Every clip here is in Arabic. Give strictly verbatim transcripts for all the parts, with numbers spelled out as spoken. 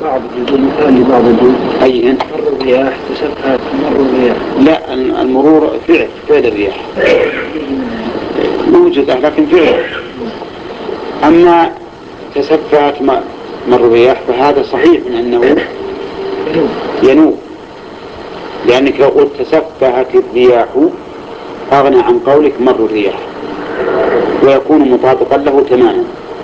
بعض يقول مثال لبعض الجنود أي مر الرياح تسبحت مر الرياح. لا المرور فعل فعل الرياح موجود لكن فعل. أما تسبحت مر الرياح فهذا صحيح من أنه ينوب، لأنك لو قلت تسبحت الرياح أغنى عن قولك مر الرياح ويكون مطابقا له تماما.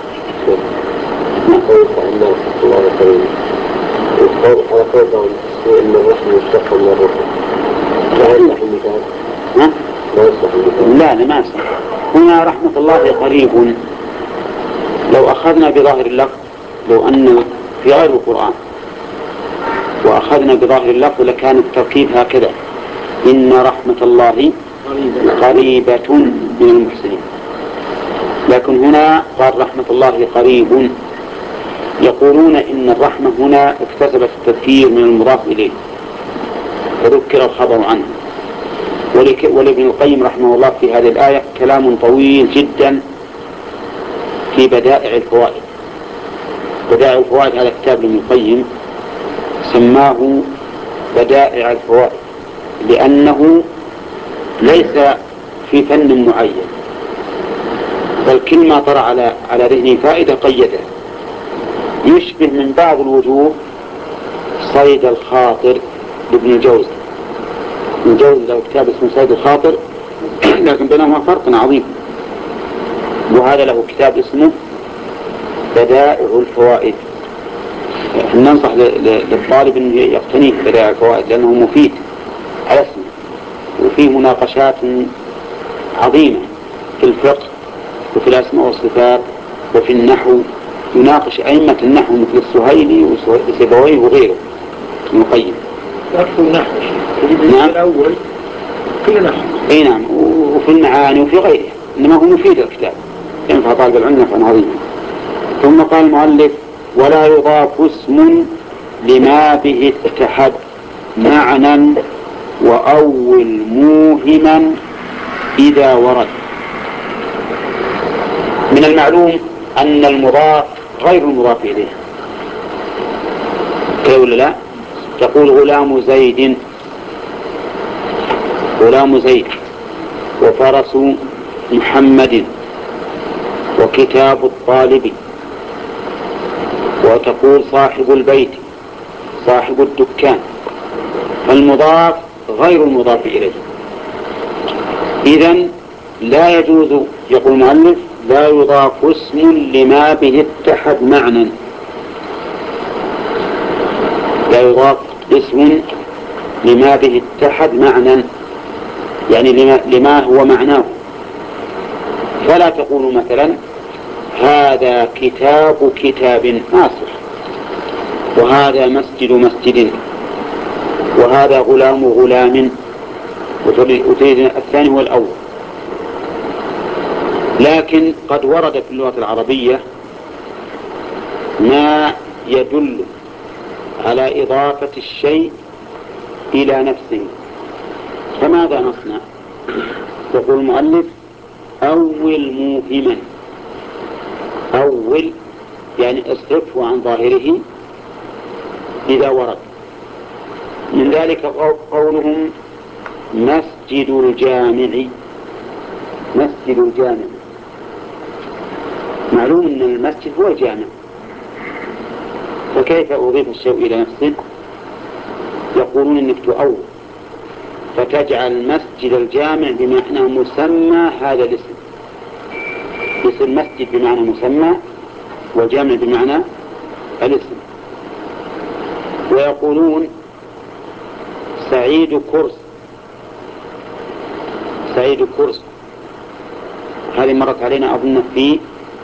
لا لا ما يصح. هنا رحمة الله قريب. لو أخذنا بظاهر اللفظ، لو أن في غير القرآن وأخذنا بظاهر اللفظ لكان التركيب هكذا: إن رحمة الله قريبة من المحسنين. لكن هنا قال رحمة الله قريب. يقولون إن الرحمة هنا اكتسبت التذكير من المضاف إليه فذكر الخبر عنه. ولابن القيم رحمه الله في هذه الآية كلام طويل جدا في بدائع الفوائد. بدائع الفوائد هذا كتاب لابن القيم سماه بدائع الفوائد لأنه ليس في فن معين، بل كل ما طرأ على على ذهنه فائدة قيده. يشبه من بعض الوجوه صيد الخاطر لابن الجوزي. ابن الجوزي له كتاب اسمه صيد الخاطر لكن بينهما فرق عظيم. وهذا له كتاب اسمه بدائع الفوائد. ننصح للطالب أن يقتنيه بدائع الفوائد لأنه مفيد على اسمه، وفيه مناقشات عظيمة في الفقه وفي الأسماء والصفات وفي النحو. يناقش أئمة النحو مثل السهيلي وسيبويه وغيره ابن القيم. يعرفوا النحو نعم. الأول كل نحو. أي نعم، وفي المعاني وفي غيره، إنما هو مفيد الكتاب ينفع طالب العلم نفعا عظيما. ثم قال المؤلف: ولا يضاف اسم لما به اتحد معنى وأول موهما إذا ورد. من المعلوم أن المضاف غير المضاف إليه، كيف ولا لا؟ تقول غلام زيد، غلام زيد، وفرس محمد، وكتاب الطالب، وتقول صاحب البيت، صاحب الدكان. فالمضاف غير المضاف إليه. إذن لا يجوز، يقول المؤلف: لا يضاف اسم لما به اتحد معنى. لا يضاف اسم لما به اتحد معنى، يعني لما, لما هو معناه. فلا تقول مثلا هذا كتاب كتاب آسف، وهذا مسجد مسجد، وهذا غلام غلام، وتريد الثاني هو الأول. لكن قد ورد في اللغة العربية ما يدل على إضافة الشيء إلى نفسه. فماذا نصنع؟ يقول المؤلف: أول موهما. أول يعني اصرفه عن ظاهره إذا ورد. من ذلك قولهم مسجد الجامع. مسجد الجامع، معلوم أن المسجد هو الجامع، فكيف أضيف الشيء إلى نفسه؟ يقولون إنك تؤول فتجعل مسجد الجامع بمعنى مسمى هذا الاسم، يصير مسجد بمعنى مسمى والجامع بمعنى الاسم. ويقولون سعيد كرس، سعيد كرس، هذه مرت علينا أظن في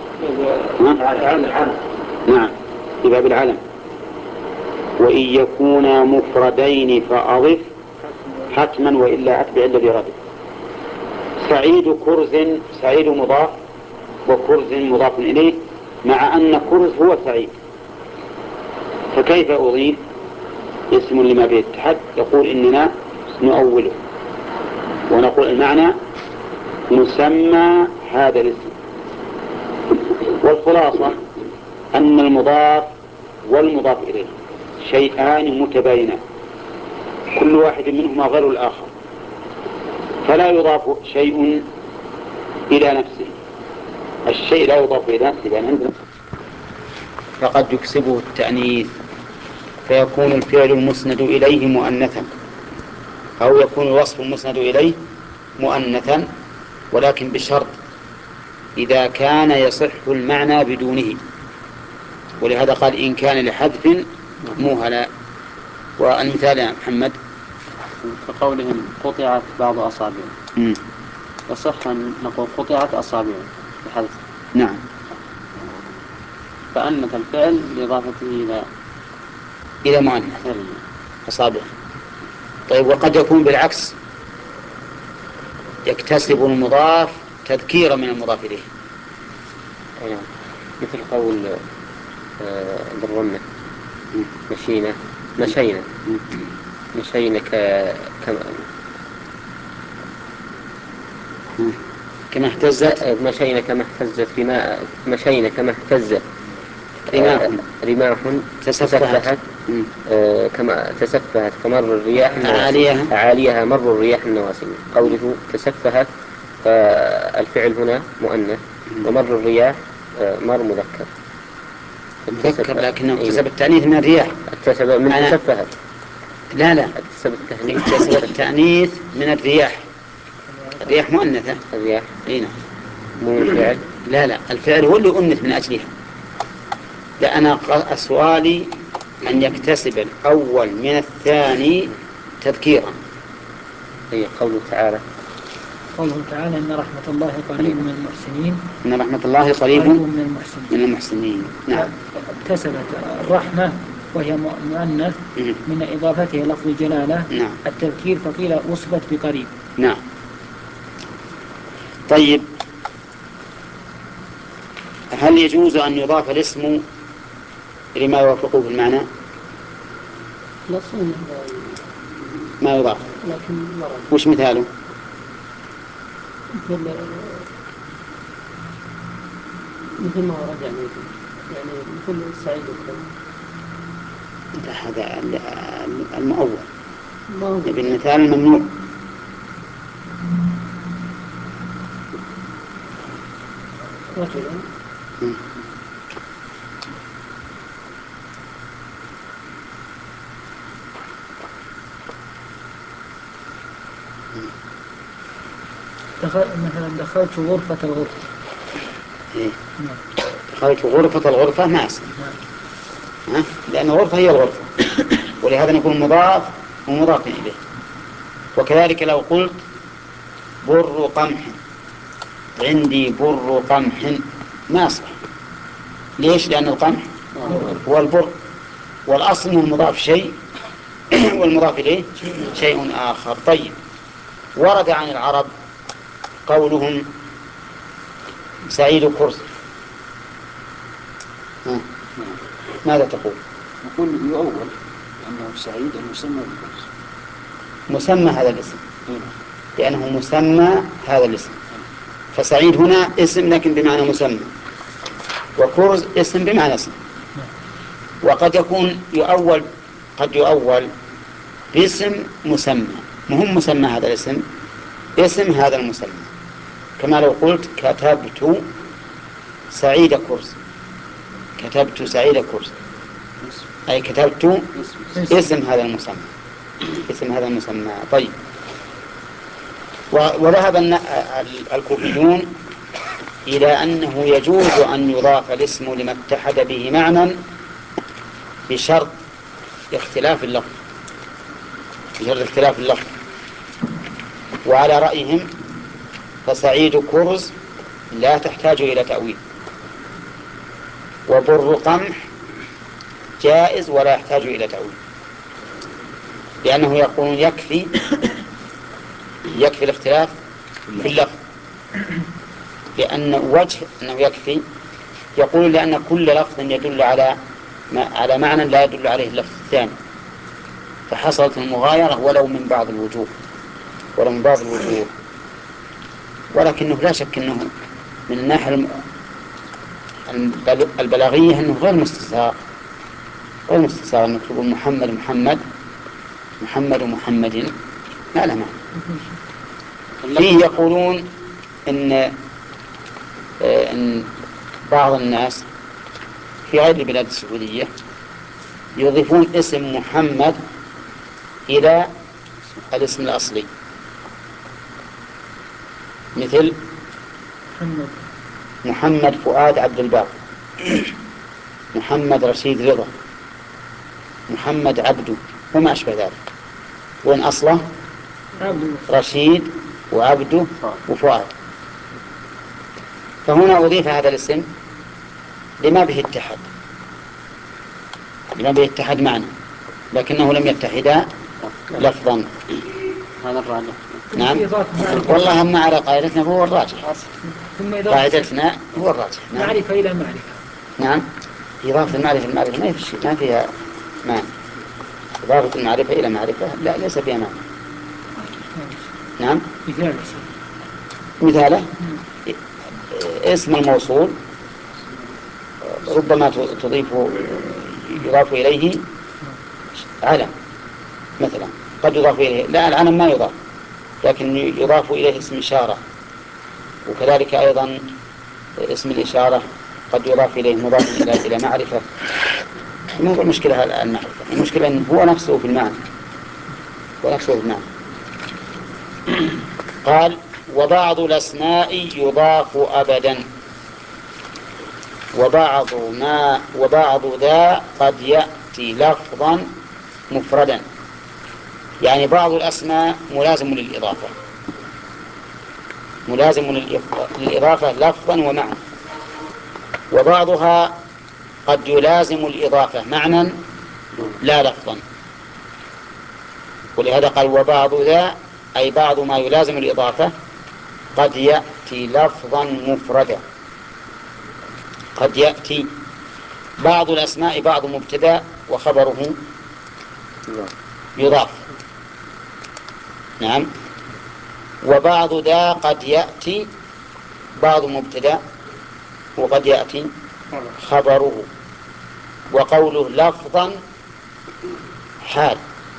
نعم في باب العلم. وإن يكونا مفردين فأضف حتما وإلا أتبع الذي ردف. سعيد كرز، سعيد مضاف وكرز مضاف إليه، مع أن كرز هو سعيد، فكيف أضيف اسم لما به اتحد؟ يقول إننا نؤوله ونقول المعنى مسمى هذا الاسم. والخلاصة أن المضاف والمضاف إليه شيئان متباينان كل واحد منهما غير الآخر، فلا يضاف شيء إلى نفسه. الشيء لا يضاف إلى نفسه لأن عندنا فقد يكسبه التأنيث فيكون الفعل المسند إليه مؤنثا، أو يكون الوصف المسند إليه مؤنثا، ولكن بشرط إذا كان يصح المعنى بدونه، ولهذا قال إن كان لحذف موهلا. والمثال يا محمد كقولهم قطعت بعض أصابعه، يصح أن نقول قطعت أصابعه بحذف. نعم. فأنث الفعل بإضافته إلى إلى مؤنث أصابعه. طيب، وقد يكون بالعكس، يكتسب المضاف تذكيرا من المضاف إليه. أيوة. مثل قول آه بالرمة مشينا مشينا مشينا ك... كما كما اهتزت مشينا كما اهتزت رماء مشينا كما اهتزت رماح رماح تسفهت آه كما تسفهت كمر الرياح عاليها عاليها مر الرياح النواسم. قوله تسفهت فالفعل هنا مؤنث، ومر الرياح آه مر مذكر مذكر، لكنه اكتسب التأنيث من الرياح. اكتسب من تسفهت. لا لا اكتسب التأنيث اكتسب التأنيث من الرياح. الرياح مؤنثة. الرياح اي نعم. مو الفعل. لا لا الفعل هو اللي أنث من أجلها. لأن سؤالي أن يكتسب الأول من الثاني تذكيرا. هي قوله تعالى قوله تعالى إن رحمة الله قريب من المحسنين. إن رحمة الله قريب من المحسنين. من المحسنين. نعم. اكتسبت الرحمة وهي مؤنث من إضافتها لفظ جلالة. نعم. التذكير فقيل وصفت بقريب. نعم. طيب، هل يجوز أن يضاف الاسم لما يوافقه في المعنى؟ لا صنع ما يضاف، لكن ورد. وش مثاله؟ مثل مثل ما ورد يعني يعني مثل سعيد الكريم. هذا المؤول بالمثال الممنوع. رجلا دخل مثلا دخلت غرفة الغرفة. إيه؟ دخلت غرفة الغرفة ما أصلا، لأن الغرفة هي الغرفة، ولهذا نكون مضاف ومضاف إليه. وكذلك لو قلت بر قمح، عندي بر قمح، ما أصبح. ليش؟ لأن القمح هو البر، والأصل من المضاف شيء والمضاف إليه شيء آخر. طيب، ورد عن العرب قولهم سعيد كرز، ماذا تقول؟ نقول يؤول أنه سعيد المسمى بالكرز، مسمى هذا الاسم، لأنه مسمى هذا الاسم. فسعيد هنا اسم لكن بمعنى مسمى، وكرز اسم بمعنى اسم. وقد يكون يؤول، قد يؤول باسم مسمى، مهم مسمى هذا الاسم، اسم هذا المسمى. كما لو قلت كتبت سعيد كرز، كتبت سعيد كرز، أي كتبت اسم هذا المسمى، اسم هذا المسمى. طيب، وذهب الكوفيون إلى أنه يجوز أن يضاف الاسم لما اتحد به معنى بشرط اختلاف اللفظ، بشرط اختلاف اللفظ. وعلى رأيهم فسعيد كرز لا تحتاج إلى تأويل، وبر قمح جائز ولا يحتاج إلى تأويل، لأنه يقولون يكفي يكفي الاختلاف في اللفظ، لأن وجه أنه يكفي، يقول لأن كل لفظ يدل على على معنى لا يدل عليه اللفظ الثاني، فحصلت المغايرة ولو من بعض الوجوه ولو من بعض الوجوه ولكنه لا شك أنه من الناحية البلاغية أنه غير مستساغ، غير مستساغ أنك تقول محمد محمد محمد محمد ما له معنى. فيه يقولون إن إن بعض الناس في غير البلاد السعودية يضيفون اسم محمد إلى الاسم الأصلي، مثل محمد محمد فؤاد عبد الباقي، محمد رشيد رضا، محمد عبده وما أشبه ذلك، وإن أصله عبده رشيد وعبده وفؤاد. فهنا أضيف هذا الاسم لما به اتحد لما به اتحد معنى، لكنه لم يتحدا لفظا. هذا الراجح. نعم في إضافة معرفة. والله هم على قاعدتنا هو الراجح، ثم إضافة قاعدتنا هو الراجح. نعم. معرفة إلى معرفة. نعم إضافة المعرفة المعرفة ما فيش ما فيها معنى. إضافة المعرفة إلى معرفة لا ليس فيها معنى. نعم مثال مثاله اسم الموصول ربما تضيف يضاف إليه علم مثلا، قد يضاف إليه لا العلم ما يضاف لكن يضاف إليه اسم إشارة، وكذلك أيضا اسم الإشارة قد يضاف إليه مضاف إلى إلى معرفة. ما هو المشكلة المعرفة، المشكلة أنه هو نفسه في المعنى هو نفسه في المعنى. قال وبعض الأسماء يضاف أبدا، وبعض ما وبعض ذا قد يأتي لفظا مفردا، يعني بعض الأسماء ملازم للإضافة ملازم للإضافة لفظا ومعنى، وبعضها قد يلازم الإضافة معنى لا لفظا، ولهذا قال وبعض ذا أي بعض ما يلازم الإضافة قد يأتي لفظا مفردا. قد يأتي بعض الأسماء بعض مبتدأ وخبره يضاف. نعم وبعض ذا قد يأتي بعض مبتدأ وقد يأتي خبره، وقوله لفظا حال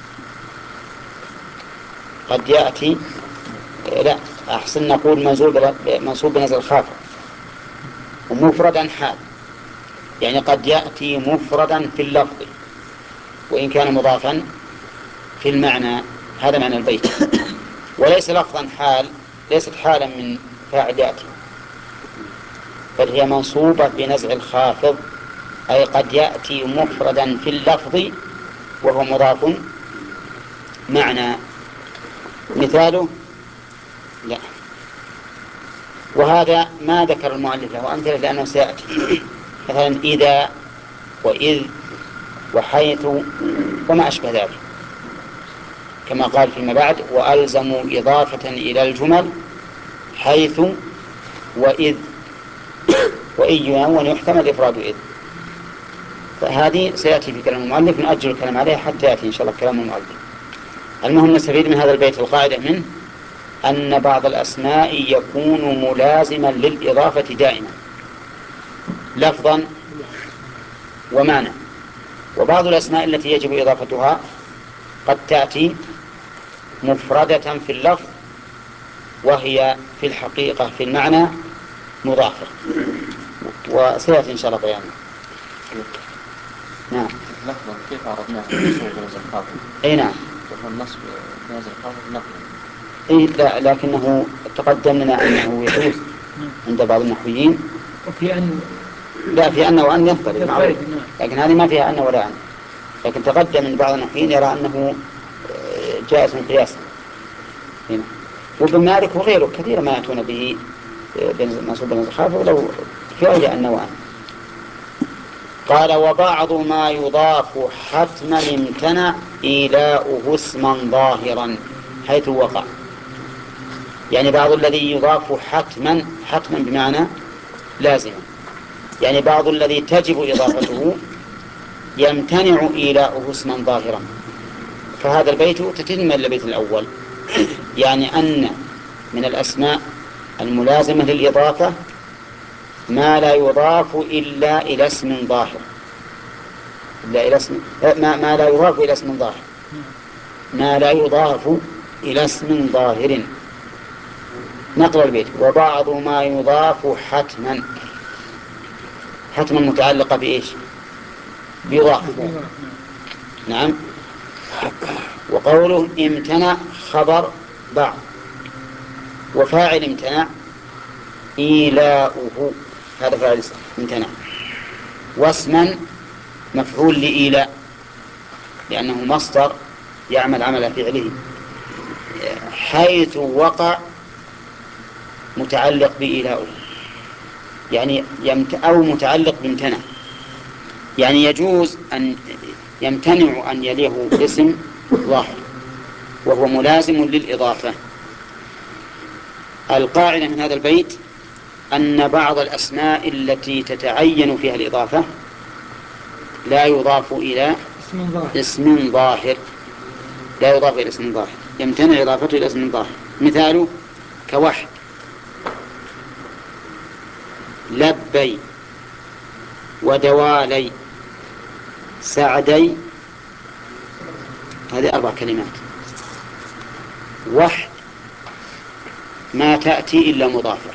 قد يأتي لا أحسن نقول منصوب منصوب بنزل خافض، ومفردا حال يعني قد يأتي مفردا في اللفظ وإن كان مضافا في المعنى. هذا معنى البيت. وليس لفظا حال ليست حالا من فاعل يأتي، بل هي منصوبة بنزع الخافض، أي قد يأتي مفردا في اللفظ وهو مضاف معنى. مثاله لا، وهذا ما ذكر المؤلف له أمثلة لأنه سيأتي، مثلا إذا وإذ وحيث وما أشبه ذلك، كما قال فيما بعد وألزموا إضافة إلى الجمل حيث وإذ وإن ينون يحتمل إفراد إذ. فهذه سيأتي في كلام المؤلف، نؤجل الكلام عليها حتى يأتي إن شاء الله كلام المؤلف. المهم نستفيد من هذا البيت القاعدة منه أن بعض الأسماء يكون ملازما للإضافة دائما لفظا ومعنى، وبعض الأسماء التي يجب إضافتها قد تأتي مفردة في اللفظ وهي في الحقيقة في المعنى مضافة، وسيأتي إن شاء الله بيانه. نعم لفظا كيف عرفناها النصب بنزل خافض؟ أي نعم النصب بنزل خافض لفظا. إيه لا لكنه تقدم لنا أنه يجوز عند بعض النحويين، وفي أن لا في أن وأن يضطرب معروف، نعم. لكن هذه ما فيها أن ولا أن، لكن تقدم من بعض النحويين يرى أنه جائز قياسا هنا. وابن مالك وغيره كثير ما يأتون به منصوب بنزل خافض لو في غير أن وأن. قال وبعض ما يضاف حتما امتنع إيلاؤه اسما ظاهرا حيث وقع، يعني بعض الذي يضاف حتما حتما بمعنى لازما، يعني بعض الذي تجب إضافته يمتنع إيلاؤه اسما ظاهرا. فهذا البيت تتم البيت الأول، يعني أن من الأسماء الملازمة للإضافة ما لا يضاف إلا إلى اسم ظاهر، إلا إلى اسم ما, ما لا يضاف إلى اسم ظاهر، ما لا يضاف إلى اسم ظاهر. نقرأ البيت: وبعض ما يضاف حتما. حتما متعلقة بإيش؟ بيضاف. نعم. وقوله امتنع خبر بعض، وفاعل امتنع إيلاؤه، هذا فاعل امتنع، واسما مفعول لإيلاء لأنه مصدر يعمل عمل فعله، حيث وقع متعلق بإيلاؤه يعني يمت أو متعلق بامتنع، يعني يجوز أن يمتنع أن يليه اسم ظاهر وهو ملازم للإضافة. القاعدة من هذا البيت أن بعض الأسماء التي تتعين فيها الإضافة لا يضاف إلى اسم ظاهر. اسم ظاهر لا يضاف إلى اسم ظاهر، يمتنع إضافته إلى اسم ظاهر. مثاله كوحد، لبي، ودوالي، سعدي، هذه أربع كلمات. وحد ما تأتي إلا مضافة،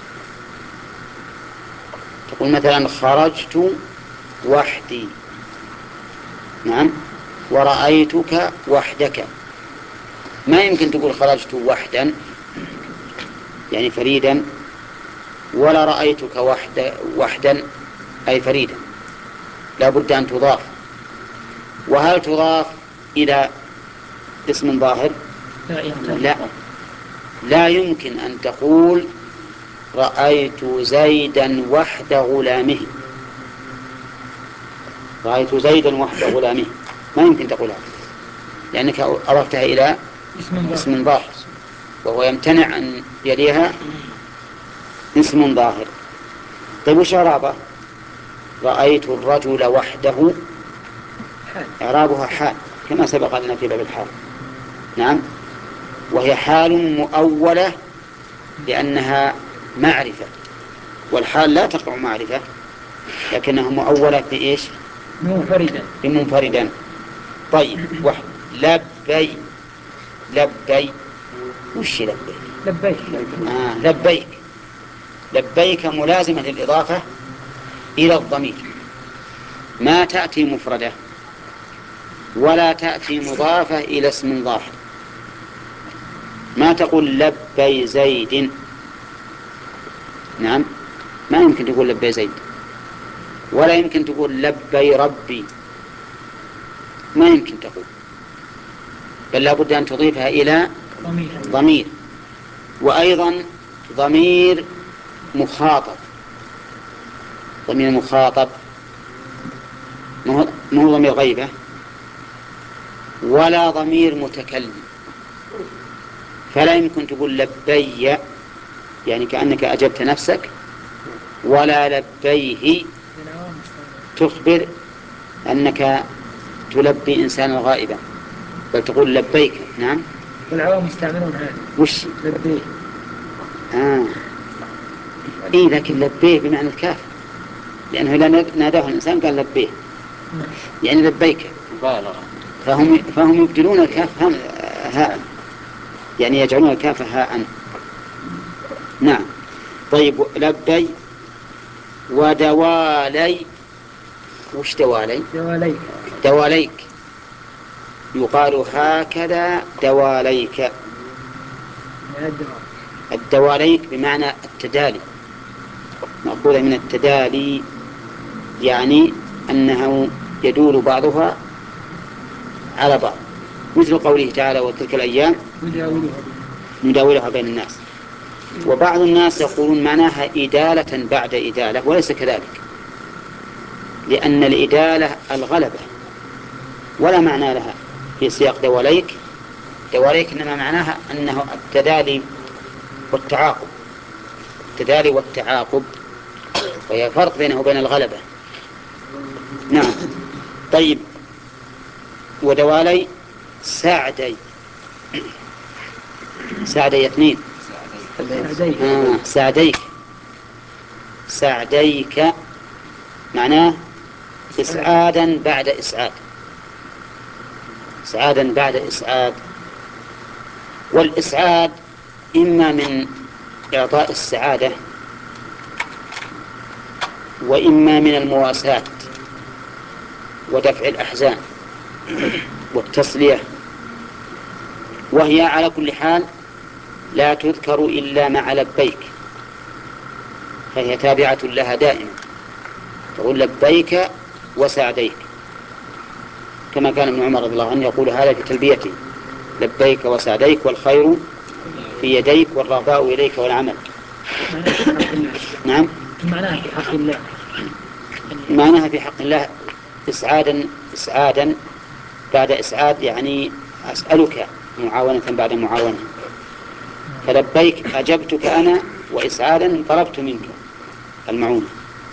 تقول مثلا خرجت وحدي، نعم، ورأيتك وحدك. ما يمكن تقول خرجت وحدا يعني فريدا، ولا رأيتك وحد وحدا أي فريدا، لا بد أن تضاف. وهل تضاف إلى اسم ظاهر؟ لا، لا يمكن أن تقول رأيت زيدا وحد غلامه، رأيت زيدا وحد غلامه، ما يمكن تقولها لأنك أضفتها إلى اسم ظاهر وهو يمتنع أن يليها اسم ظاهر. طيب وش إعرابه؟ رأيت الرجل وحده، إعرابها حال كما سبق لنا في باب الحال. نعم، وهي حال مؤولة لأنها معرفة، والحال لا تقع معرفة لكنها مؤولة بإيش؟ منفردا. بمنفردا. طيب واحد، لبي، لبي، وش لبيك؟ لبيك. آه لبيك، لبيك ملازمة للإضافة إلى الضمير، ما تأتي مفردة ولا تأتي مضافة إلى اسم ظاهر. ما تقول لبي زيد، نعم، ما يمكن تقول لبي زيد، ولا يمكن تقول لبي ربي، ما يمكن تقول، بل لا بد أن تضيفها إلى ضمير. ضمير، وأيضا ضمير مخاطب. ضمير مخاطب مو ضمير غيبة ولا ضمير متكلم، فلا يمكن تقول لبي يعني كأنك أجبت نفسك، ولا لبيه تخبر أنك تلبي إنسانا غائبا، بل تقول لبيك. نعم، والعوام يستعملون هذا. وش لبيه؟ آه إيه، لكن لبيه بمعنى الكاف، لأنه إذا ناداه الإنسان قال لبيه يعني لبيك، فهم فهم يبدلون الكاف هاء، يعني يجعلون الكاف هاء. نعم. طيب لبي ودوالي، وش دوالي؟ دواليك. دواليك يقال هكذا دواليك، الدواليك بمعنى التدالي، مأخوذة من التدالي، يعني أنه يدول بعضها على بعض، مثل قوله تعالى وتلك الأيام نداولها بين الناس. وبعض الناس يقولون معناها إدالة بعد إدالة، وليس كذلك، لأن الإدالة الغلبة ولا معنى لها في سياق دواليك. دواليك إنما معناها أنه التدالي والتعاقب، التدالي والتعاقب، وهي فرق بينه وبين الغلبة. نعم. طيب ودوالي سعدي، سعدي اثنين، آه سعديك، سعديك معناه إسعادا بعد إسعاد، إسعادا بعد إسعاد. والإسعاد إما من إعطاء السعادة وإما من المواساة ودفع الأحزان والتسلية، وهي على كل حال لا تذكر إلا مع لبيك، فهي تابعة لها دائما، تقول لبيك وسعديك، كما كان ابن عمر رضي الله عنه يقول هذا في تلبيته: لبيك وسعديك والخير في يديك والرغباء إليك والعمل. نعم، معناها في حق الله، معناها في حق الله إسعادا إسعادا بعد إسعاد، يعني أسألك معاونة بعد معاونة. فلبيك أجبتك أنا، وإسعادا طلبت منك المعونة.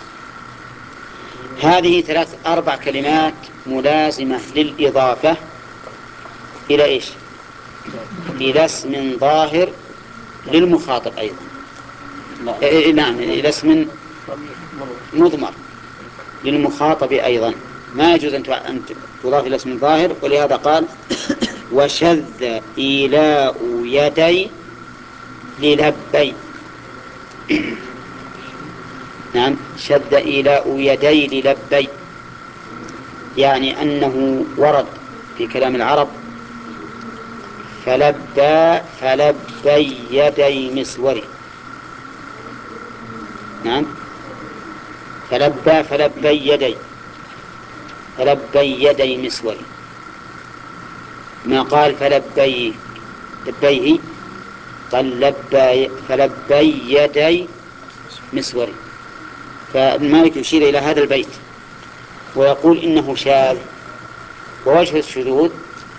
هذه ثلاث أربع كلمات ملازمة للإضافة إلى إيش؟ إلى اسم ظاهر للمخاطب أيضا. إيه نعم، إلى اسم مضمر للمخاطب أيضا، ما يجوز أن تضاف إلى اسم ظاهر. ولهذا قال: وشذ إيلاء يدي للبي. نعم، شذ إيلاء يدي للبي، يعني أنه ورد في كلام العرب: فلبى فلبي يدي مسوري. نعم، فلبى فلبي يدي فلبي يدي مسوري، ما قال فلبي لبيه، قال لبى فلبي يدي مسوري. فابن مالك يشير إلى هذا البيت ويقول إنه شاذ، ووجه الشذوذ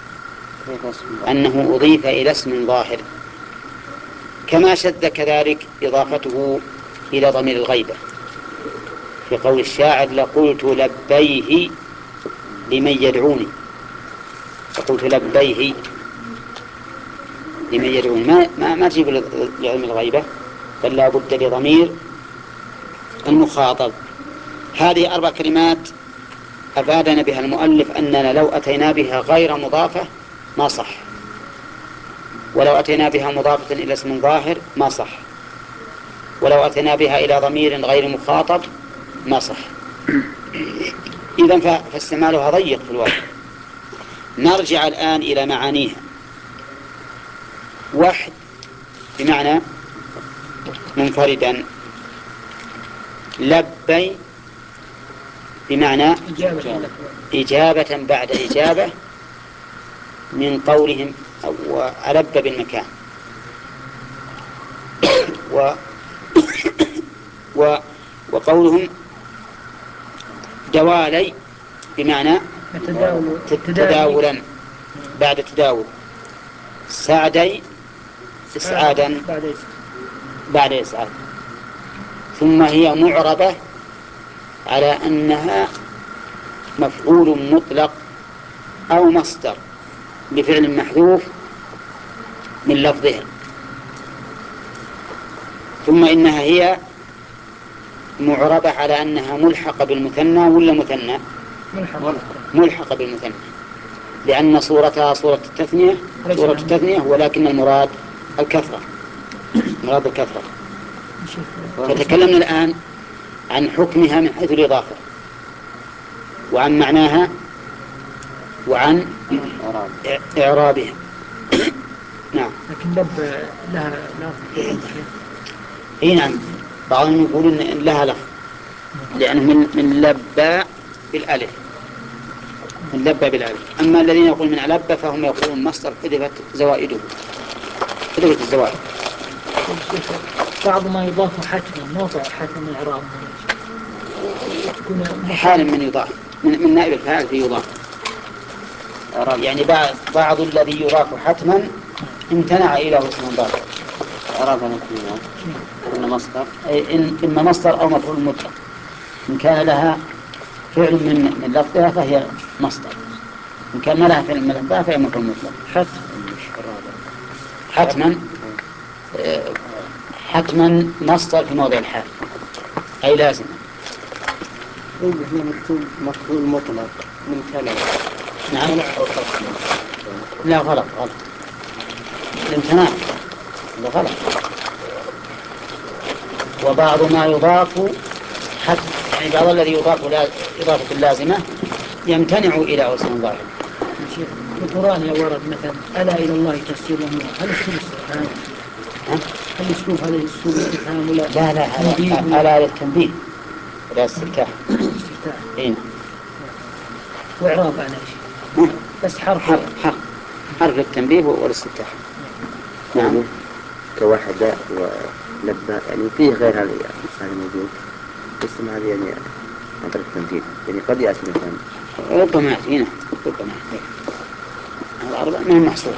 أنه أضيف إلى اسم ظاهر، كما شذ كذلك إضافته إلى ضمير الغيبة في قول الشاعر: لقلت لبيه لمن يدعوني. لقلت لبيه لمن يدعوني، ما ما, ما تجيب لعلم الغيبة، بل لا بد لضمير المخاطب. هذه أربع كلمات أفادنا بها المؤلف أننا لو أتينا بها غير مضافة ما صح، ولو أتينا بها مضافة إلى اسم ظاهر ما صح، ولو أتينا بها إلى ضمير غير مخاطب ما صح. إذن فاستعمالها ضيق في الواقع. نرجع الآن إلى معانيها. وحد بمعنى منفردا، لبي بمعنى إجابة بعد إجابة من قولهم وألب بالمكان، و و وقولهم دوالي بمعنى تداولا بعد تداول، سعدي إسعادا بعد إسعاد. ثم هي معربة على أنها مفعول مطلق أو مصدر بفعل محذوف من لفظها. ثم إنها هي معربة على أنها ملحقة بالمثنى ولا مثنى؟ ملحقة بالمثنى، لأن صورتها صورة التثنية صورة التثنية ولكن المراد الكثرة، مراد الكثرة. فتكلمنا الآن عن حكمها من حيث الإضافة، وعن معناها، وعن إعرابها. نعم. لكن لب لها لفظ. اي نعم، بعضهم يقولون إن لها لفظ لأنه من من لبى بالألف، من لبى بالألف. أما الذين يقولون من لبى فهم يقولون مصدر حذفت زوائده، حذفت الزوائد. بعض ما يضاف حتما موضع حتما من إعراب حال من يضاف من, من نائب الفاعل في يضاف، يعني بعض بعض الذي يضاف حتما امتنع إلى اسم ضارب. إعراب مكنون إن مصدر إن إما مصدر أو مفعول مطلق، إن كان لها فعل من من لفظها فهي مصدر، إن كان ما لها فعل من لفظها فهي مفعول مطلق. حتما حتما مصدر في موضع الحال، أي لازم. إيه هي مكتوب مفعول مطلق من كلام. نعم. لا غلط غلط الامتناع لا غلط. وبعض ما يضاف حتى يعني بعض الذي يضاف لا إضافة لازمة يمتنع إلى وزن ظاهر. في القرآن ورد مثلا ألا إلى الله تسير الأمور، هل أسلوب استفهام؟ هل أسلوب هذا أسلوب استفهام ولا لا لا ألا للتنبيه ولا استفتاح. استفتاح. إيه. وإعراب على شيء بس حرف حرف حرف حرف للتنبيه والاستفتاح. نعم. كوحدة ولبة يعني فيه غير هذا هذا موجود. اسم هذا يعني عن طريق التنبيه يعني قد يأتي مثلا. ربما يأتينا ربما الأربع ما هي محصورة.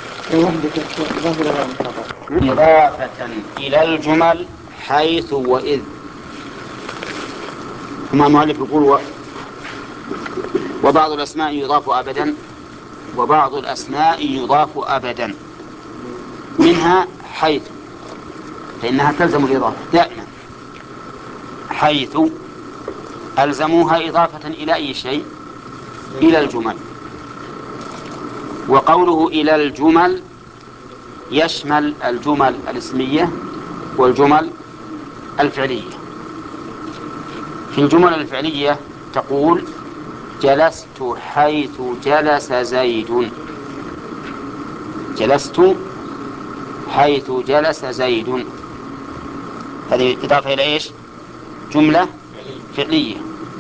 إضافة إلى الجمل حيث وإذ. ثم المؤلف يقول و... وبعض الأسماء يضاف أبدا وبعض الأسماء يضاف أبدا منها حيث فإنها تلزم الإضافة دائما. حيث ألزموها إضافة إلى أي شيء؟ إلى الجمل. وقوله إلى الجمل يشمل الجمل الاسمية والجمل الفعلية. في الجمل الفعلية تقول جلست حيث جلس زيد. جلست حيث جلس زيد. هذه إضافة إلى إيش؟ جملة فعلية.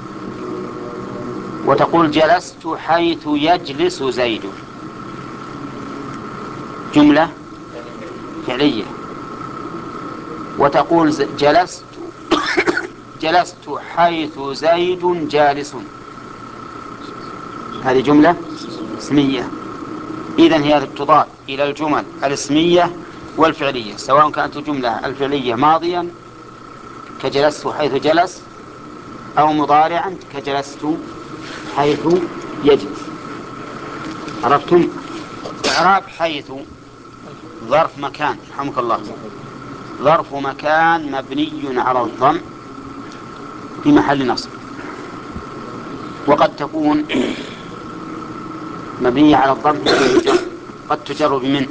وتقول جلست حيث يجلس زيد. جملة فعلية. وتقول جلست جلست حيث زيد جالس. هذه جملة اسمية. إذن هي تضاف إلى الجمل الاسمية والفعلية سواء كانت الجملة الفعلية ماضيا كجلست حيث جلس أو مضارعا كجلست حيث يجلس. عرفتم؟ إعراب حيث ظرف مكان رحمك الله. ظرف مكان مبني على الضم في محل نصب. وقد تكون مبنية على الضم قد تجر بمن.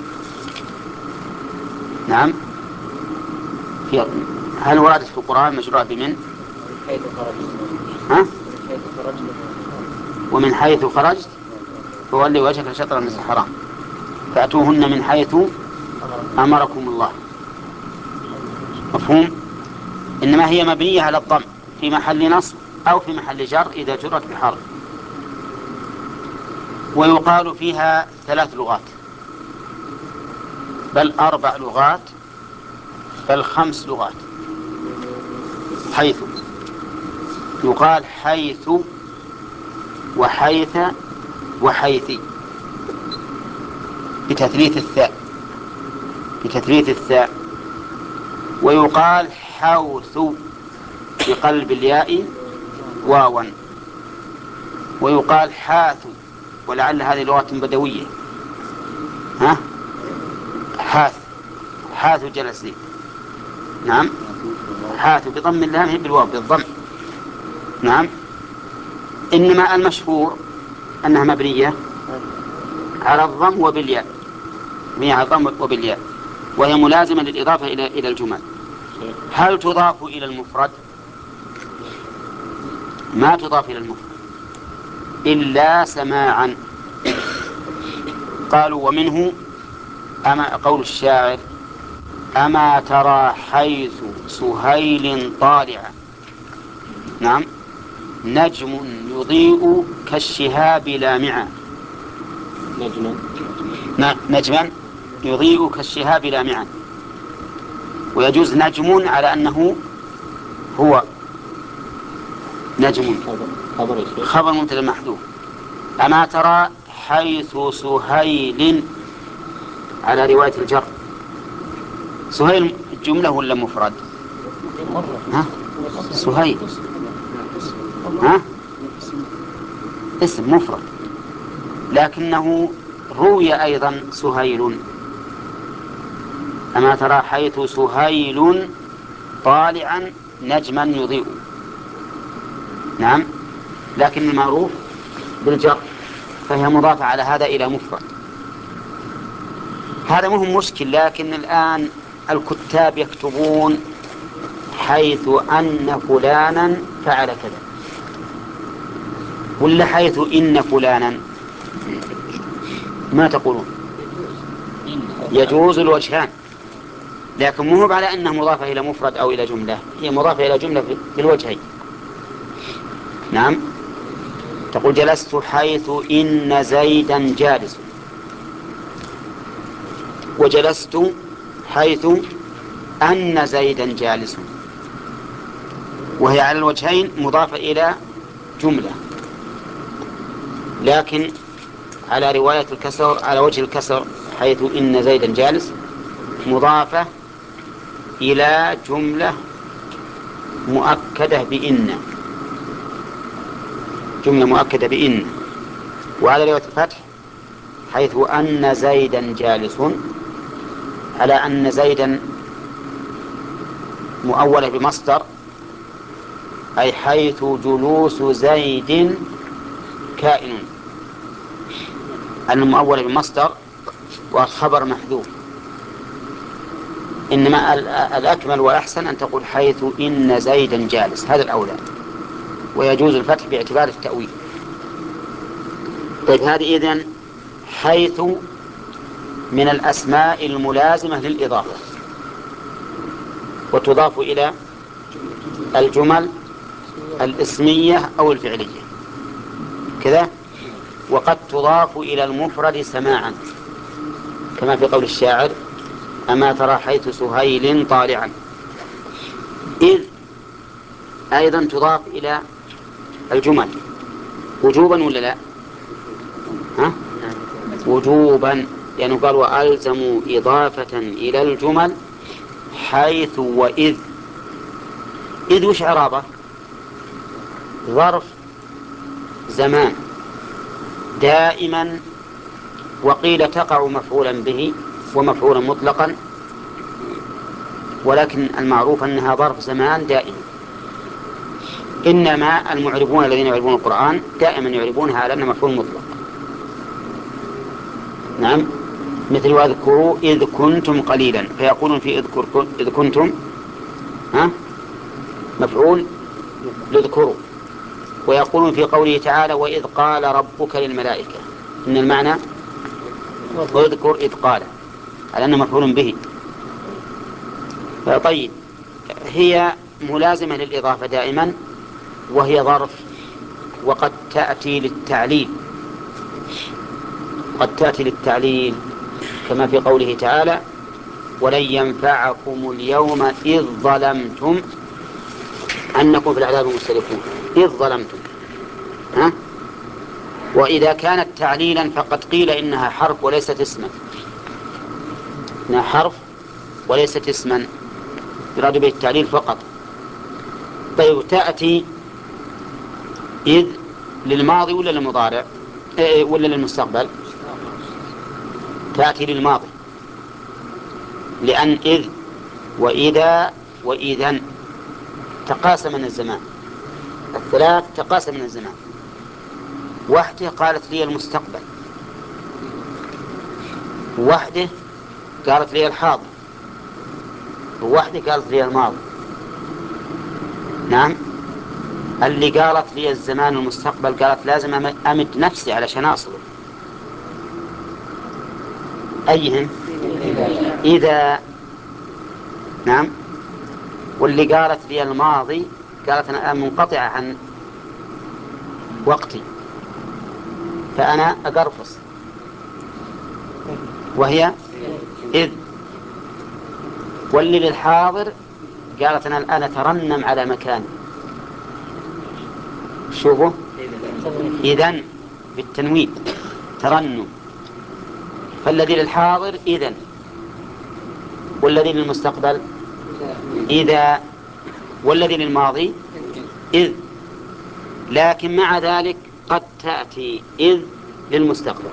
نعم. في هل وردت في القرآن مجرورة بمن؟ حيث خرجت. ها؟ حيث خرجت. ومن حيث خرجت فولي وجهك شطر المسجد الحرام فأتوهن من حيث أمركم الله. مفهوم؟ إنما هي مبنية على الضم في محل نصب أو في محل جر إذا جرت بحرف. ويقال فيها ثلاث لغات بل أربع لغات بل خمس لغات. حيث يقال حيث وحيث وحيثي بتثليث الثاء بتثليث الثاء. ويقال حوث بقلب الياء واوا. ويقال حاث ولعل هذه لغة بدوية. ها حاث حاث جلسي. نعم حاث بضم اللام بالواو بالضم. نعم. إنما المشهور أنها مبنية على الضم وبالياء. مبنية على الضم وبالياء وهي ملازمة للإضافة إلى إلى الجمل. هل تضاف إلى المفرد؟ ما تضاف إلى المفرد إلا سماعا. قالوا ومنه أما قول الشاعر أما ترى حيث سهيل طالعا. نعم نجم يضيء كالشهاب لامعا. نجما نجما يضيء كالشهاب لامعا. ويجوز نجم على أنه هو نجم خبر مبتدأ محذوف. أما ترى حيث سهيل على رواية الجر. سهيل جملة ولا مفرد؟ ها؟ سهيل ها؟ اسم مفرد لكنه روي أيضا سهيل. أما ترى حيث سهيل طالعا نجما يضيء. نعم، لكن المعروف بالجر، فهي مضافة على هذا إلى مفرد. هذا مهم مشكل، لكن الآن الكتاب يكتبون حيث أن فلانا فعل كذا، ولا حيث إن فلانا، ما تقولون؟ يجوز الوجهان، لكن مو على أنها مضافة إلى مفرد أو إلى جملة، هي مضافة إلى جملة في الوجهين. نعم، تقول جلست حيث إن زيدا جالس، وجلست حيث أن زيدا جالس، وهي على الوجهين مضافة إلى جملة، لكن على رواية الكسر، على وجه الكسر حيث إن زيدا جالس مضافة إلى جملة مؤكدة بإن، جملة مؤكدة بإن. وعلى رواية الفتح حيث أن زيدا جالس، على أن زيدا مؤولة بمصدر، أي حيث جلوس زيد كائن، المؤولة بمصدر والخبر محذوف. إنما الأكمل والأحسن أن تقول حيث إن زيدا جالس، هذا الأولى، ويجوز الفتح باعتبار التأويل. طيب، هذه إذن حيث من الأسماء الملازمة للإضافة، وتضاف إلى الجمل الإسمية أو الفعلية كذا، وقد تضاف إلى المفرد سماعا، كما في قول الشاعر أما ترى حيث سهيل طالعا. إذ أيضا تضاف إلى الجمل وجوبا ولا لا؟ ها؟ وجوبا، لأنه قال وألزموا إضافة إلى الجمل حيث وإذ. إذ وش عرابة؟ ظرف زمان دائما، وقيل تقع مفعولا به ومفعولا مطلقا، ولكن المعروف أنها ظرف زمان دائما. إنما المعربون الذين يعربون القرآن دائما يعربونها على أنها مفعول مطلق. نعم، مثل واذكروا إذ كنتم قليلا، فيقولون في اذكر إذ كنتم ها مفعول لذكروا، ويقولون في قوله تعالى وإذ قال ربك للملائكة، إن المعنى واذكر إذ قال، على أنه مفعول به. طيب، هي ملازمة للإضافة دائما، وهي ظرف، وقد تأتي للتعليل، قد تأتي للتعليل كما في قوله تعالى ولن ينفعكم اليوم إذ ظلمتم أنكم في العذاب مشتركون. إذ ظلمتم، ها؟ وإذا كانت تعليلا فقد قيل إنها حرف وليست اسما، إنها حرف وليست اسما، يراد به التعليل فقط. طيب، تأتي إذ للماضي ولا للمضارع إيه ولا للمستقبل؟ تأتي للماضي، لأن إذ وإذا وإذن تقاسم من الزمان، الثلاث تقاسم من الزمان. وحده قالت لي المستقبل، وحده قالت لي الحاضر، ووحده قالت لي الماضي. نعم، اللي قالت لي الزمان والمستقبل قالت لازم أمد نفسي علشان أصله. أيهم؟ إذا. نعم، واللي قالت لي الماضي قالت أنا منقطعة عن وقتي فأنا أقرفص، وهي إذ. واللي للحاضر قالت أنا الآن أترنم على مكاني، شوفوا، إذن بالتنوين ترنم. فالذي للحاضر إذن، والذي للمستقبل إذا، والذي للماضي إذ. لكن مع ذلك قد تأتي إذ للمستقبل،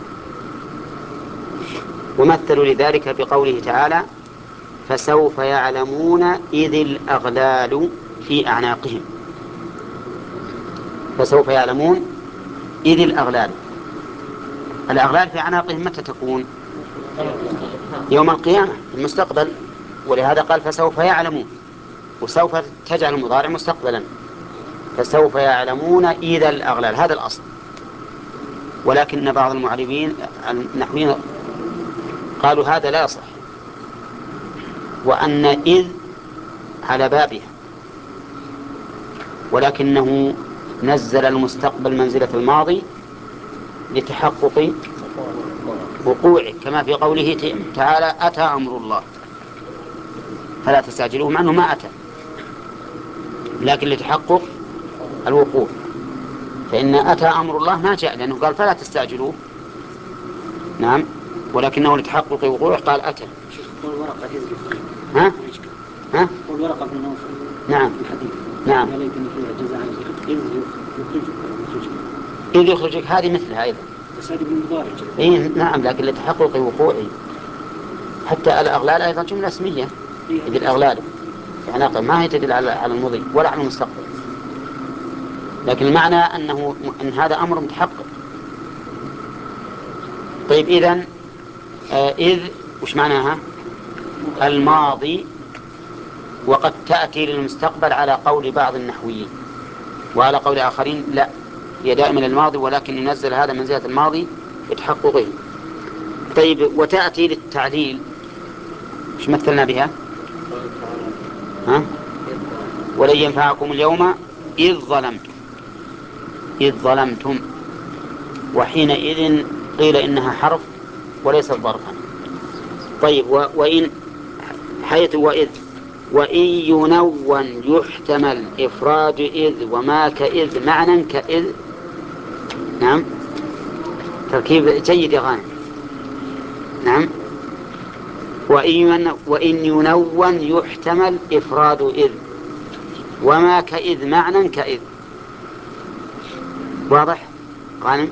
ومثلوا لذلك بقوله تعالى فسوف يعلمون إذ الأغلال في أعناقهم. فسوف يعلمون إذ الأغلال. الأغلال في أعناقهم متى تكون؟ يوم القيامة، المستقبل. ولهذا قال فسوف يعلمون، وسوف تجعل المضارع مستقبلا، فسوف يعلمون إذا الأغلال، هذا الأصل. ولكن بعض المعربين النحويين قالوا هذا لا يصح، وأن إذ على بابها، ولكنه نزل المستقبل منزلة الماضي لتحقق وقوعه، كما في قوله تعالى أتى أمر الله فلا تستعجلوه، مع أنه ما أتى، لكن لتحقق الوقوع. فإن أتى أمر الله ما جاء، لأنه قال فلا تستعجلوه، نعم، ولكنه لتحقق وقوعه قال أتى. ها؟ ها؟ والورقة بن نوفل نعم الحديث نعم يا ليتني فيها جزاء إذ يخرجك إذ يخرجك، هذه مثلها أيضا، بس هذه بالمضارع. إيه نعم، لكن لتحقق وقوعه. حتى الأغلال أيضا جملة اسمية، إذ الأغلال يعني ما هي تدل على المضي ولا على المستقبل، لكن المعنى أنه أن هذا أمر متحقق. طيب إذن آه إذ وش معناها؟ الماضي، وقد تأتي للمستقبل على قول بعض النحويين، وعلى قول آخرين لا، هي دائما الماضي، ولكن ينزل هذا منزلة الماضي لتحققه. طيب وتأتي للتعليل، وش مثلنا بها؟ ها؟ ولن ينفعكم اليوم إذ ظلمتم، إذ ظلمتم، وحينئذ قيل إنها حرف وليست ظرفا. طيب وإن حيث وإذ، وإن ينون يحتمل إفراد إذ وما كإذ معنى كإذ. نعم، تركيب جيد يا غانم. نعم، وإن ينون يحتمل إفراد إذ وما كإذ معنى كإذ. واضح غانم؟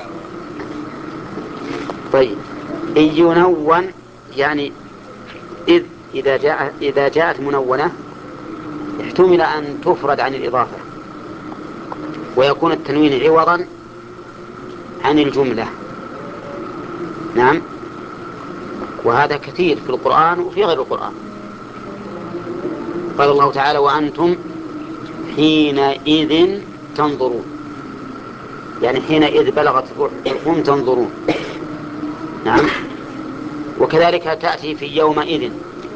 طيب إن ينون يعني إذ إذا جاء إذا جاءت منونة احتمل أن تفرد عن الإضافة ويكون التنوين عوضا عن الجملة. نعم، وهذا كثير في القرآن وفي غير القرآن. قال الله تعالى وأنتم حينئذ تنظرون، يعني حينئذ بلغت روحكم تنظرون. نعم، وكذلك تأتي في يومئذ،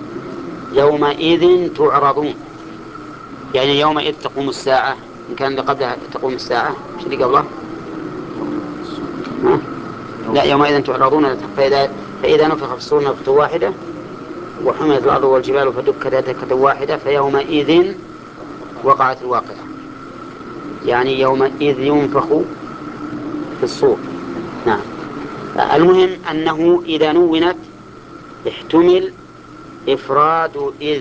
يومئذ تعرضون، يعني يومئذ تقوم الساعة، إن كان قبلها تقوم الساعة شو اللي قبله؟ لا، يومئذ تعرضون فإذا, فإذا نفخ في الصور نفخة واحدة وحملت الأرض والجبال فدكتا دكة واحدة فيومئذ وقعت الواقعة، يعني يومئذ ينفخ في الصور. نعم، المهم أنه إذا نونت احتمل إفراد إذ.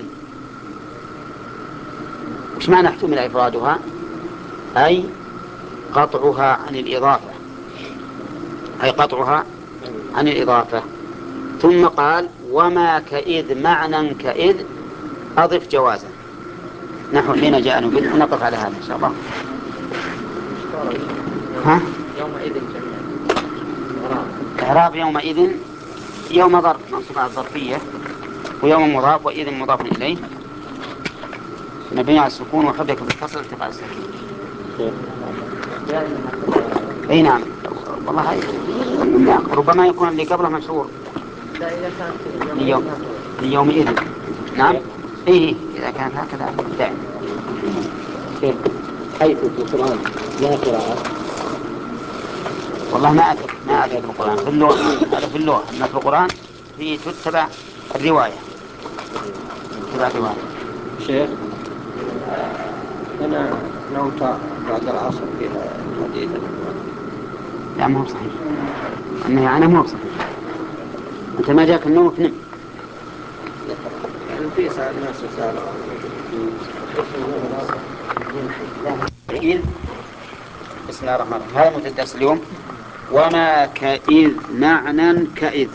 وش معنى احتمل إفرادها؟ أي قطعها عن الإضافة، أي قطعها عن الإضافة. ثم قال وما كإذ معنى كإذ أضف جوازا، نحو حين جاء نبيل. نقف على هذا إن شاء الله. ها؟ يومئذ جميعا إعراب يومئذ يوم ظرف منصوب على الظرفية، ويوم مضاف، وإذ مضاف إليه مبني على السكون وحرك بالكسر ارتفاع السكون. أي نعم، والله هاي ربما يكون اللي قبله مشهور اليوم اليومئذ. نعم، إيه إذا كانت هكذا دائما. حيث في القرآن لا قراءة، والله ما أدري ما أدري في القرآن، في اللغة هذا في اللغة، أما في القرآن في تتبع الرواية، تتبع الرواية. شيخ أنا نومت بعد العصر في الحديث. لا ما هو صحيح، أنه أنا مو صحيح، أنت ما جاك النوم تنم. يعني في ساعة الناس سألوا إذ. بسم الله الرحمن الرحيم. هذا موضوع الدرس اليوم. وما كإذ معنى كإذ،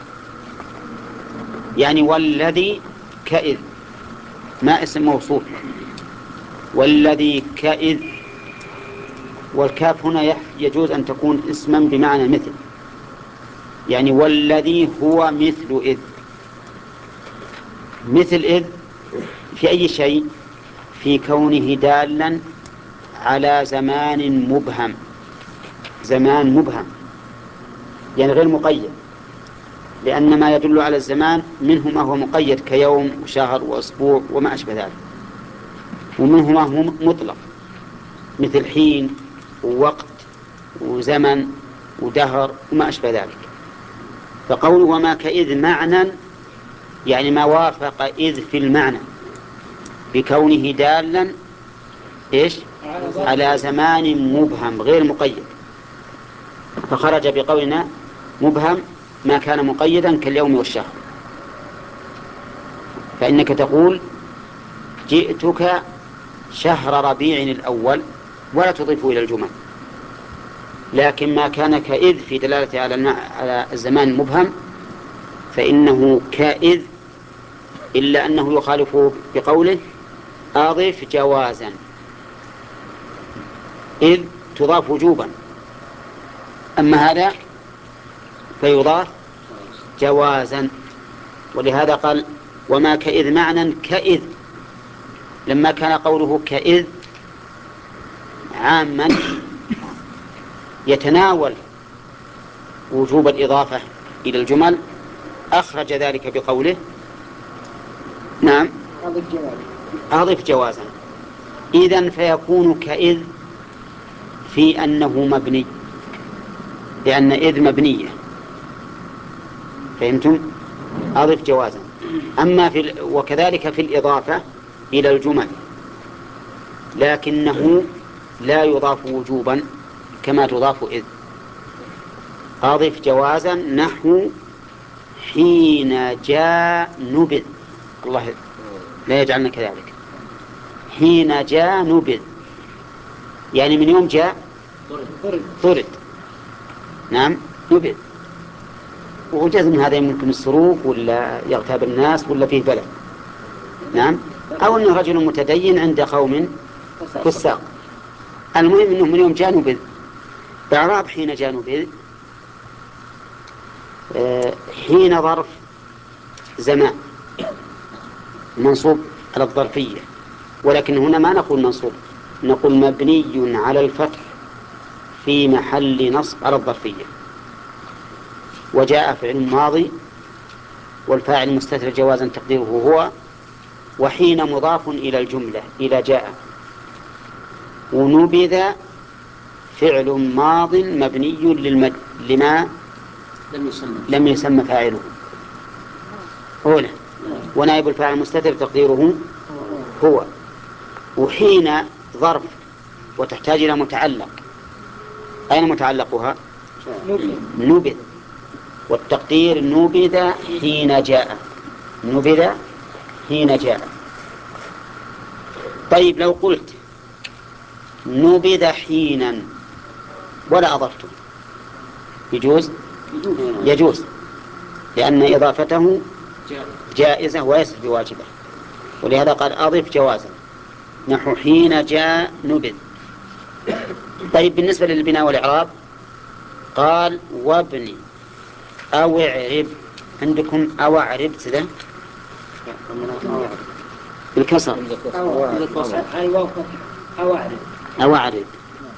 يعني والذي كإذ، ما اسم موصول، والذي كإذ والكاف هنا يجوز أن تكون اسما بمعنى مثل، يعني والذي هو مثل إذ. مثل إذ في أي شيء؟ في كونه دالا على زمان مبهم، زمان مبهم يعني غير مقيد، لأن ما يدل على الزمان منه ما هو مقيد كيوم وشهر وأسبوع وما أشبه ذلك، ومنه ما هو مطلق مثل حين ووقت وزمن ودهر وما أشبه ذلك. فقوله وما كإذ معنى يعني ما وافق إذ في المعنى بكونه دالا إيش؟ على زمان مبهم غير مقيد، فخرج بقولنا مبهم ما كان مقيدا كاليوم والشهر. فإنك تقول جئتك شهر ربيع الأول ولا تضيف إلى الجمل، لكن ما كان كإذ في دلالة على الزمان المبهم فإنه كإذ، إلا أنه يخالفه بقوله أضف جوازا، إذ تضاف وجوبا، أما هذا فيضاف جوازا. ولهذا قال وما كإذ معنى كإذ، لما كان قوله كإذ عاما يتناول وجوب الإضافة إلى الجمل أخرج ذلك بقوله نعم أضف جوازا. إذن فيكون كإذ في أنه مبني، لأن إذ مبنية، فهمتم؟ أضف جوازا. أما في ال... وكذلك في الإضافة إلى الجمل، لكنه لا يضاف وجوبا كما تضاف إذ. أضف جوازا نحو حين جاء نبذ، الله لا يجعلنا كذلك، حين جاء نبذ يعني من يوم جاء طرد، نعم نبذ. وجزم هذا يمكن الصروف ولا يغتاب الناس ولا فيه بلد، نعم، أو أنه رجل متدين عند قوم فساق. المهم أنه من يوم جاء نبذ. إعراب حين جاء نبذ آه حين ظرف زمان منصوب على الظرفية، ولكن هنا ما نقول منصوب، نقول مبني على الفتح في محل نصب على الظرفية. وجاء فعل ماضي والفاعل مستتر جوازا تقديره هو، وحين مضاف إلى الجملة إلى جاء، ونبذ فعل ماض مبني للمد... لما لم يسمى لم يسمى فاعله أولا، ونائب الفاعل مستتر تقديره هو. وحين ظرف وتحتاج إلى متعلق، أين متعلقها؟ نبذ، والتقدير نبذ حين جاء، نبذ حين جاء. طيب لو قلت نبذ حينا ولا أضفته يجوز؟ يجوز، لأن إضافته جائزة وليست بواجبة، ولهذا قال أضف جوازا نحو حين جاء نبذ. طيب بالنسبة للبناء والإعراب قال وابني أو اعرب، عندكم أو اعرب كذا بالكسر أو اعرب،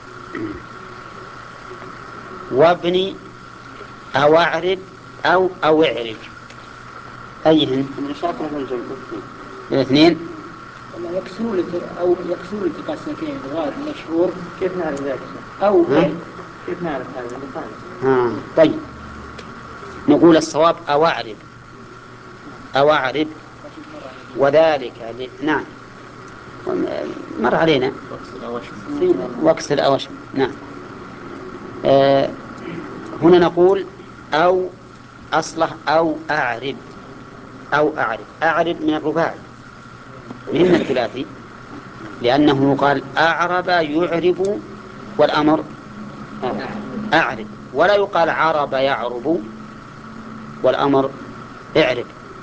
وابني أو اعرب أو أو اعرب، أيهن؟ الاثنين يكسروا أو يكسروا التقاء الساكنين الغالب المشهور. كيف نعرف ذلك؟ أو كيف نعرف هذا؟ ها طيب نقول الصواب أو اعرب، أو اعرب، وذلك ل... نعم مر علينا وكسر الأوشم، نعم. آه هنا نقول أو أصله أو أعرب، أو أعرب، أعرب من الرباعي من الثلاثي، لأنه قال أعرب يعرب والأمر أعرب، ولا يقال عرب يعرب والأمر اعرب،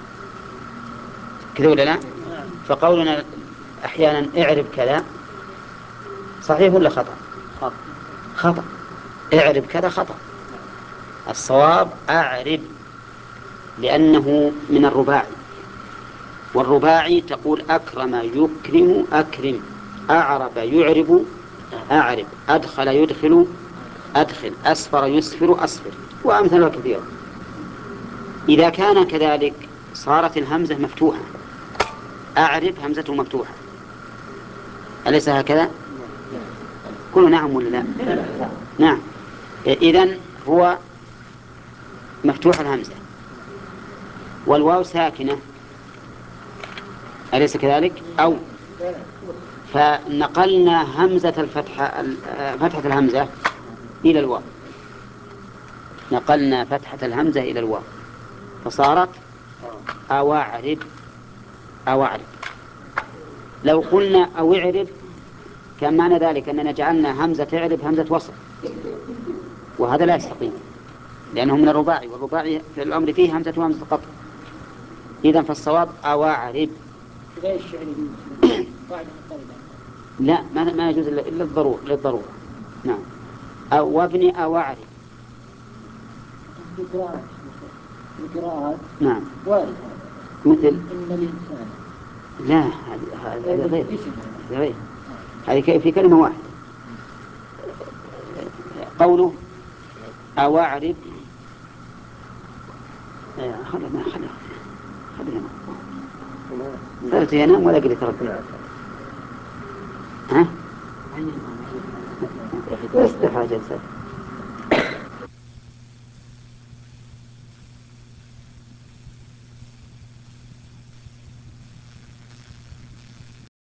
كذا ولا لا؟ فقولنا أحيانا اعرب كذا صحيح ولا خطأ؟ خطأ. اعرب كذا خطأ. الصواب أعرب، لأنه من الرباعي، والرباعي تقول أكرم يكرم أكرم، أعرب يعرب أعرب، أدخل يدخل أدخل، أسفر يسفر أسفر، وأمثلها كثيرة. إذا كان كذلك صارت الهمزة مفتوحة، أعرب همزته مفتوحة، أليس هكذا؟ كله نعم ولا لا؟ نعم. إذن هو مفتوح الهمزة والواو ساكنة، أليس كذلك؟ أو فنقلنا همزة الفتحة فتحة الهمزة إلى الواو، نقلنا فتحة الهمزة إلى الواو فصارت أواعرب أواعرب. لو قلنا أو اعرب كان معنى ذلك أننا جعلنا همزة اعرب همزة وصل، وهذا لا يستقيم لأنه من الرباعي، والرباعي في الأمر فيه همزة وهمزة قطع. إذن فالصواب أواعرب. لا ما ما يجوز إلا الضرورة للضرورة. نعم. أو وابني أواعرب. نعم. مثل إن الإنسان. لا هذا غير غير هذه في كلمة واحدة. قوله أواعرب خلنا خلنا خلنا قلت ينام ولا قلت ربي. ها؟ استحى جلسة